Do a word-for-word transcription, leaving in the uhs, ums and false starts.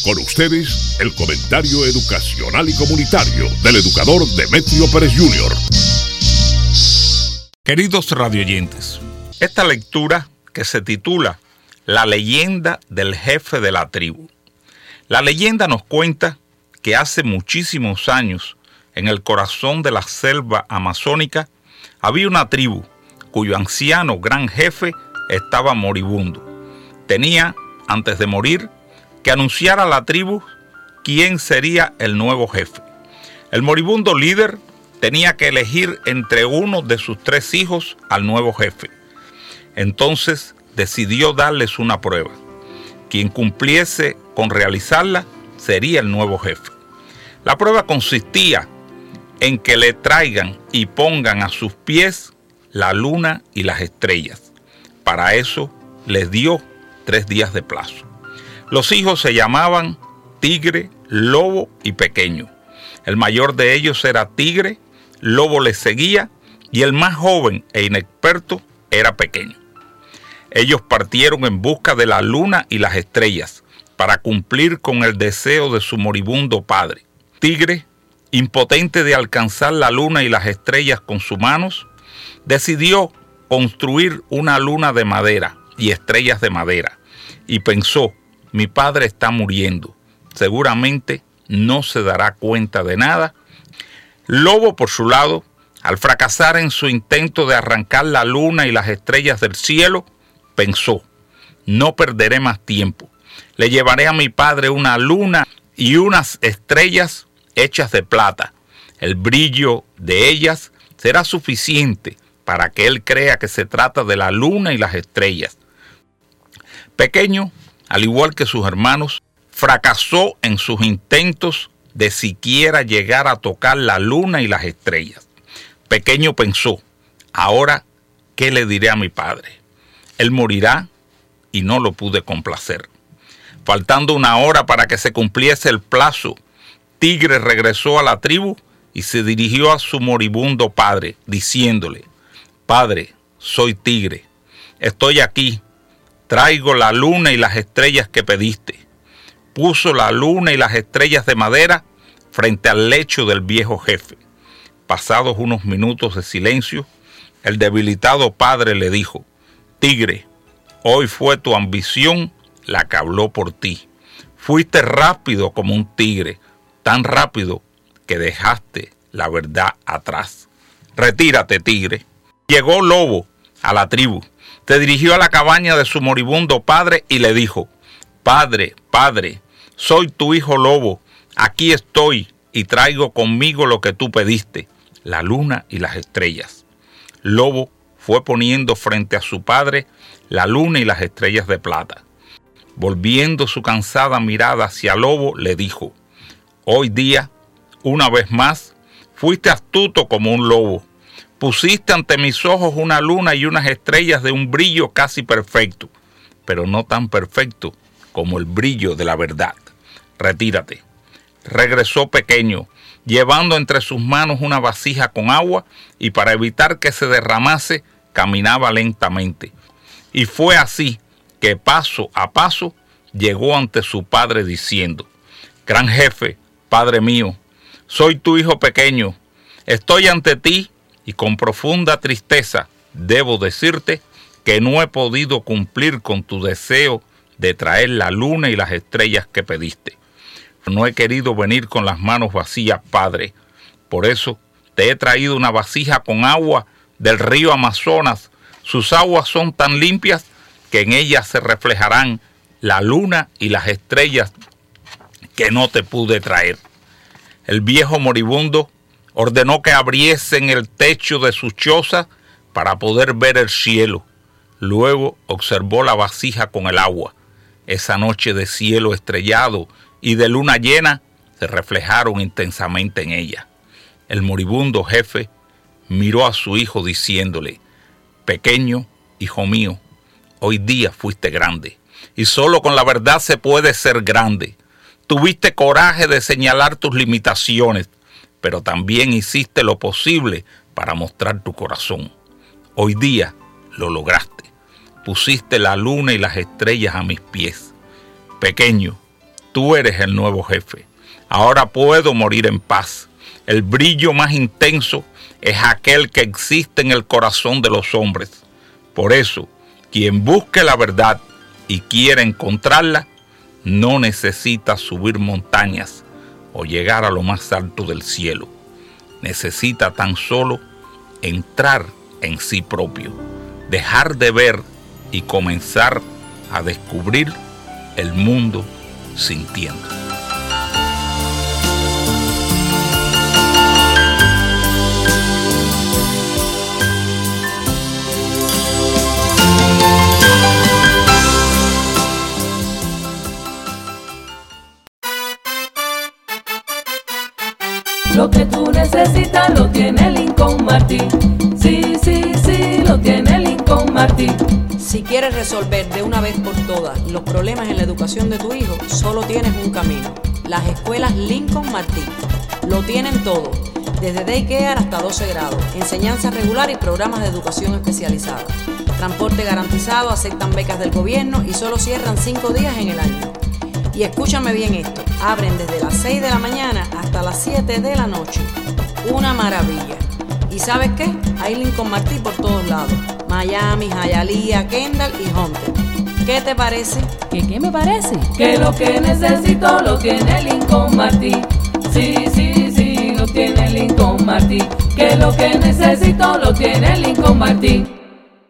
Con ustedes, el comentario educacional y comunitario del educador Demetrio Pérez junior Queridos radioyentes, esta lectura que se titula La leyenda del jefe de la tribu. La leyenda nos cuenta que hace muchísimos años, en el corazón de la selva amazónica, había una tribu cuyo anciano gran jefe estaba moribundo. Tenía, antes de morir, que anunciar a la tribu quién sería el nuevo jefe. El moribundo líder tenía que elegir entre uno de sus tres hijos al nuevo jefe. Entonces decidió darles una prueba. Quien cumpliese con realizarla sería el nuevo jefe. La prueba consistía en que le traigan y pongan a sus pies la luna y las estrellas. Para eso les dio tres días de plazo. Los hijos se llamaban Tigre, Lobo y Pequeño. El mayor de ellos era Tigre, Lobo le seguía y el más joven e inexperto era Pequeño. Ellos partieron en busca de la luna y las estrellas para cumplir con el deseo de su moribundo padre. Tigre, impotente de alcanzar la luna y las estrellas con sus manos, decidió construir una luna de madera y estrellas de madera y pensó: mi padre está muriendo, seguramente no se dará cuenta de nada. Lobo, por su lado, al fracasar en su intento de arrancar la luna y las estrellas del cielo, pensó: no perderé más tiempo, le llevaré a mi padre una luna y unas estrellas hechas de plata. El brillo de ellas será suficiente para que él crea que se trata de la luna y las estrellas. Pequeño, al igual que sus hermanos, fracasó en sus intentos de siquiera llegar a tocar la luna y las estrellas. Pequeño pensó: ahora, ¿qué le diré a mi padre? Él morirá y no lo pude complacer. Faltando una hora para que se cumpliese el plazo, Tigre regresó a la tribu y se dirigió a su moribundo padre, diciéndole: Padre, soy Tigre, estoy aquí, traigo la luna y las estrellas que pediste. Puso la luna y las estrellas de madera frente al lecho del viejo jefe. Pasados unos minutos de silencio, el debilitado padre le dijo: Tigre, hoy fue tu ambición la que habló por ti. Fuiste rápido como un tigre, tan rápido que dejaste la verdad atrás. Retírate, Tigre. Llegó Lobo a la tribu, se dirigió a la cabaña de su moribundo padre y le dijo: Padre, padre, soy tu hijo Lobo, aquí estoy y traigo conmigo lo que tú pediste, la luna y las estrellas. Lobo fue poniendo frente a su padre la luna y las estrellas de plata. Volviendo su cansada mirada hacia Lobo, le dijo: Hoy día, una vez más, fuiste astuto como un lobo. Pusiste ante mis ojos una luna y unas estrellas de un brillo casi perfecto, pero no tan perfecto como el brillo de la verdad. Retírate. Regresó Pequeño, llevando entre sus manos una vasija con agua y para evitar que se derramase, caminaba lentamente. Y fue así que paso a paso llegó ante su padre diciendo: Gran jefe, padre mío, soy tu hijo Pequeño, estoy ante ti y con profunda tristeza debo decirte que no he podido cumplir con tu deseo de traer la luna y las estrellas que pediste. No he querido venir con las manos vacías, padre. Por eso te he traído una vasija con agua del río Amazonas. Sus aguas son tan limpias que en ellas se reflejarán la luna y las estrellas que no te pude traer. El viejo moribundo ordenó que abriesen el techo de su choza para poder ver el cielo. Luego observó la vasija con el agua. Esa noche de cielo estrellado y de luna llena se reflejaron intensamente en ella. El moribundo jefe miró a su hijo diciéndole: Pequeño, hijo mío, hoy día fuiste grande, y solo con la verdad se puede ser grande. Tuviste coraje de señalar tus limitaciones, pero también hiciste lo posible para mostrar tu corazón. Hoy día lo lograste. Pusiste la luna y las estrellas a mis pies. Pequeño, Tú eres el nuevo jefe. Ahora puedo morir en paz. El brillo más intenso es aquel que existe en el corazón de los hombres. Por eso, quien busque la verdad y quiera encontrarla, no necesita subir montañas o llegar a lo más alto del cielo. Necesita tan solo entrar en sí propio, dejar de ver y comenzar a descubrir el mundo sintiendo. Lo que tú necesitas lo tiene Lincoln Martin. Sí, sí, sí, lo tiene Lincoln Martin. Si quieres resolver de una vez por todas los problemas en la educación de tu hijo, solo tienes un camino: las escuelas Lincoln Martin. Lo tienen todo, desde daycare hasta doce grados, enseñanza regular y programas de educación especializada. Transporte garantizado, aceptan becas del gobierno y solo cierran cinco días en el año. Y escúchame bien esto, abren desde las seis de la mañana hasta las siete de la noche. Una maravilla. ¿Y sabes qué? Hay Lincoln Martin por todos lados. Miami, Hialeah, Kendall y Hunter. ¿Qué te parece? ¿Qué qué me parece? Que lo que necesito lo tiene Lincoln Martin. Sí, sí, sí, lo tiene Lincoln Martin. Que lo que necesito lo tiene Lincoln Martin.